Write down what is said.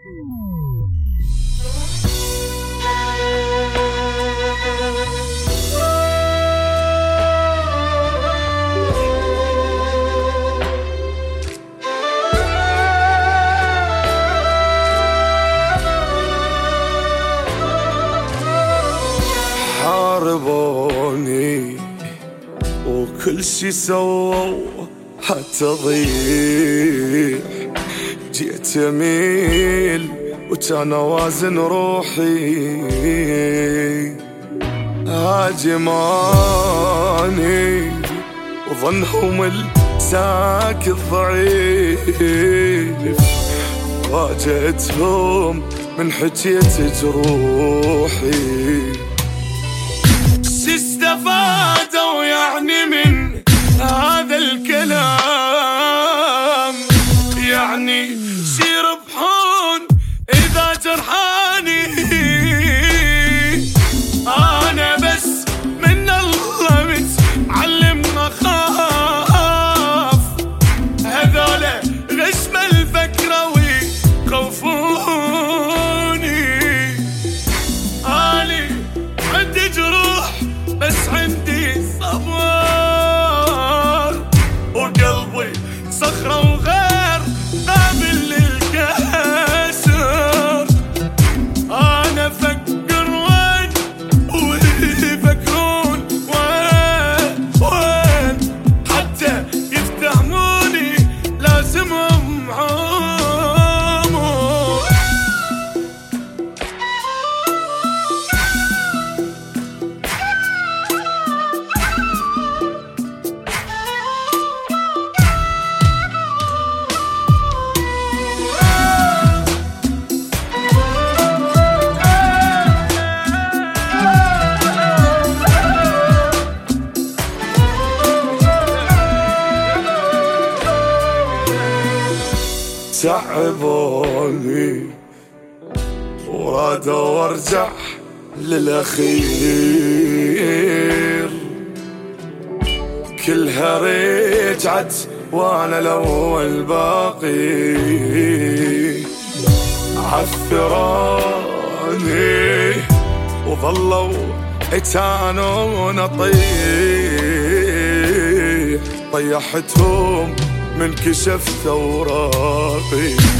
حاربوني وكل شي سووا حتى ضيع، جيت يميل وكان وازن روحي، هاجماني وظنهم الساكت ضعيف، واجهتهم من حكيت جروحي. استفادوا يعني من هذا الكلام؟ يعني يربحون إذا جرحاني؟ أنا بس من الله متعلم أخاف، هذولا غشم الفكرة ويخوفوني. أنا عندي جروح بس عندي صبر، وقلبي صخرة وغير قابل للكسر. أنا أفكر وين ويفكرون وين، حتى يفتهموني لازمهم عمر. تعبوني ورادوا وارجع للأخير، كلها رجعت وانا الاول باقي، عثروني وظلوا يتانون اطيح، طيحتهم من كشفت اوراقي.